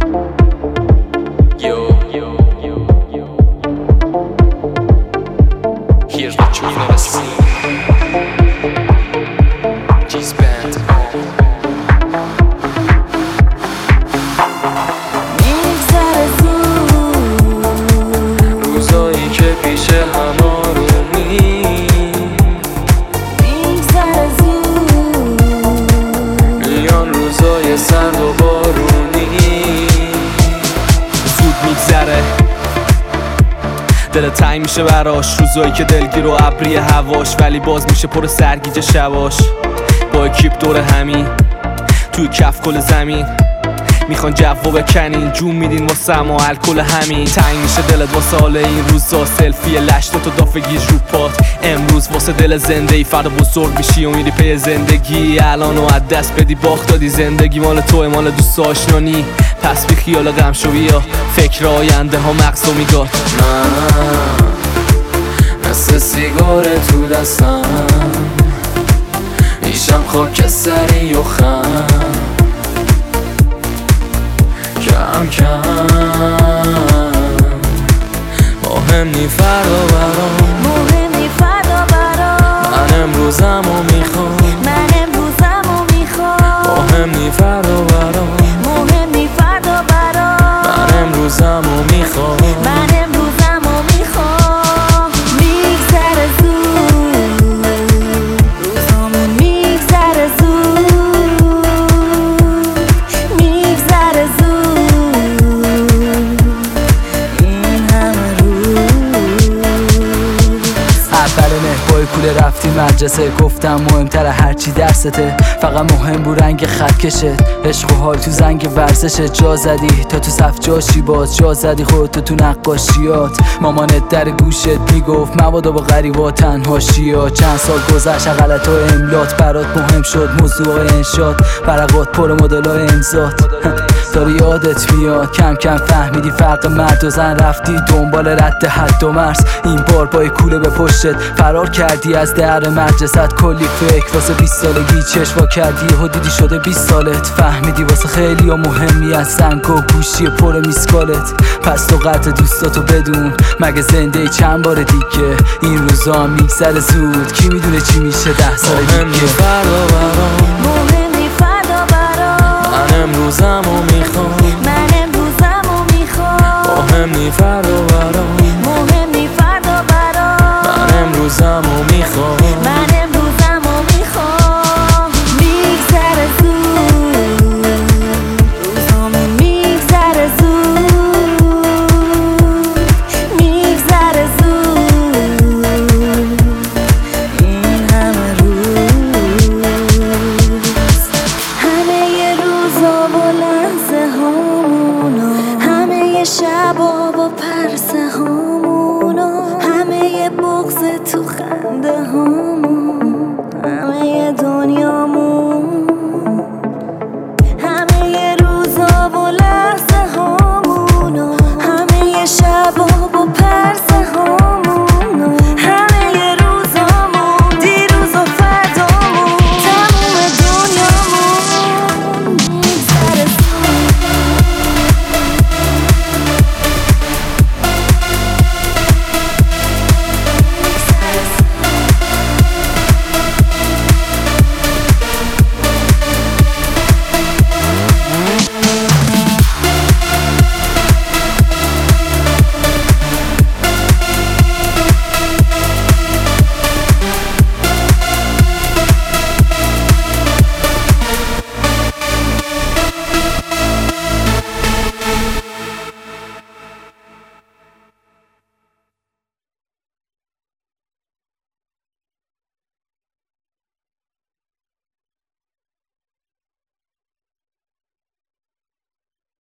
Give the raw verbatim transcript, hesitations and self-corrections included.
Yo, yo, yo, yo. Here's what you've never seen. G-Band. روزایی که پیش هم آرومی میگذره زود، میان روزای سرد و بارونی. زود میگذره، دل تنگ میشه براش، روزایی که دلگیر و ابری هواش، ولی باز میشه پر سرگیجه شواش. با اکیپ دور همین توی کف کل زمین میخوان جو بکنین، جون میدین واسه ما الکل همین. تنگ میشه دلت واسه حال این روزا، سلفی لشت تو دافگیج رو پات. امروز واسه دل زنده ای، فردا بزرگ میشی و میری پی زندگی. الانو از دست بدی باخت دادی، زندگی مال توه، مال دوست آشنانی. پس بی خیال غم شو بیا، فکر آینده ها مغزو میگاد. من مثل سیگار تو دستم میشم خاکستری و خم، کم کم مهم نی فردا برام، مهم نی فردا برام. من امروزمو میخوام، من امروزمو میخوام. مهم نی فردا برام، مهم نی فردا برام. من امروزمو میخوام. من امروزمو میخوام. میگذره زود، روزامون میگذره زود، میگذره زود این همه روز. اول مهبای کوله رفتی مدرسه، گفتم مهمتره هرچی درسته، فقط مهم بود رنگ خط کشت. عشق و حال تو زنگ ورزشت، جا زدی تا تو صف جاشی، باز جا زدی خودتو تو نقاشیات. مامانت در گوشت میگفت مبادا با غریبا تنهاشی ها. چند سال گذشت غلط و املات برات مهم شد، موضوع انشاد برقات پر مدل ها امزاد. داری یادت میاد کم کم فهمیدی فرق مرد و زن، رفتی دنبال رد حد و مرز. این بار با کوله به پشتت فرار کردی از در مدرسه، کلی فکر واسه بیست سالگی چشوا کردی و دیدی شده بیست سالت. فهمیدی واسه خیلی ها مهمی از سنگ و گوشی پر میسکالت. پس تو قطع دوستاتو بدون، مگه زنده ای چند بار دیگه. این روزا میگذره زود، کی میدونه چی میشه ده سال دیگه. مهم نی فردا برام، مهم نی فردا برام. من امروزمو میخوام، من امروزمو میخوام. مهم نی فردا برام، مهم نی فردا برام. من امروزمو میخوام. من امروزمو میخوام. میگذره زود، روزامون میگذره زود، میگذره زود این همه روز. همه ی روزا و لحظه هامونو، همه ی شبا